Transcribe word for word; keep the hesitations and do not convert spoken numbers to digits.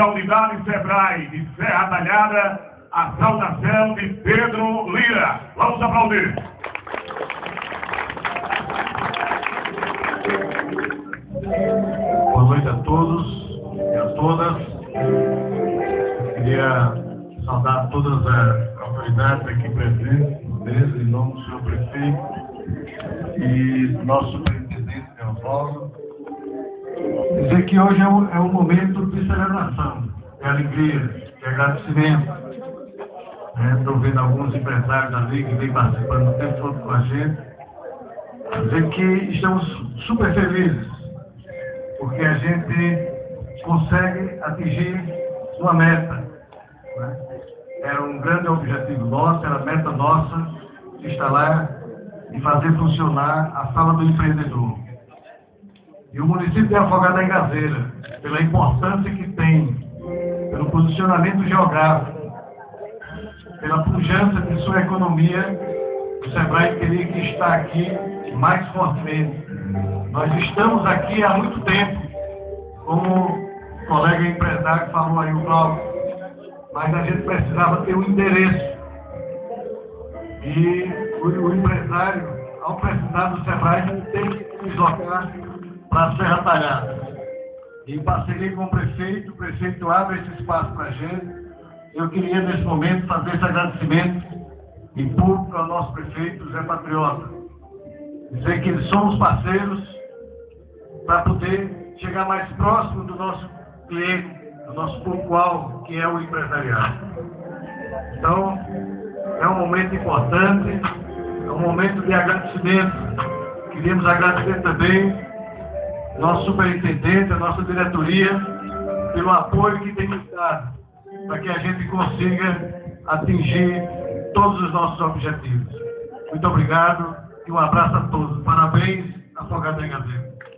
a unidade Sebrae de Serra Talhada, a saudação de Pedro Lira. Vamos aplaudir. Boa noite a todos e a todas. Queria saudar todas as autoridades aqui presentes, mesa, em nome do senhor prefeito e nosso superintendente Oswaldo. Dizer que hoje é um, é um momento de celebração, de alegria, de agradecimento. Estou vendo alguns empresários ali que vêm participando o tempo todo com a gente. Dizer que estamos super felizes, porque a gente consegue atingir uma meta. Né? Era um grande objetivo nosso, era a meta nossa, instalar e fazer funcionar a Sala do Empreendedor. E o município de Afogados da Engazeira, pela importância que tem, pelo posicionamento geográfico, pela pujança de sua economia, o Sebrae teria que estar aqui mais fortemente. Nós estamos aqui há muito tempo, como o colega empresário falou aí, o Cláudio, mas a gente precisava ter um endereço. E o, o empresário, ao precisar do Sebrae, tem que se deslocar para a Serra Talhada. Em parceria com o prefeito, o prefeito abre esse espaço para a gente. Eu queria, nesse momento, fazer esse agradecimento em público ao nosso prefeito, Zé Patriota. Dizer que somos parceiros para poder chegar mais próximo do nosso cliente, do nosso público-alvo, que é o empresariado. Então, é um momento importante, é um momento de agradecimento. Queríamos agradecer também nosso superintendente, a nossa diretoria, pelo apoio que tem nos dado, para que a gente consiga atingir todos os nossos objetivos. Muito obrigado e um abraço a todos. Parabéns, Afogados da Engazeira.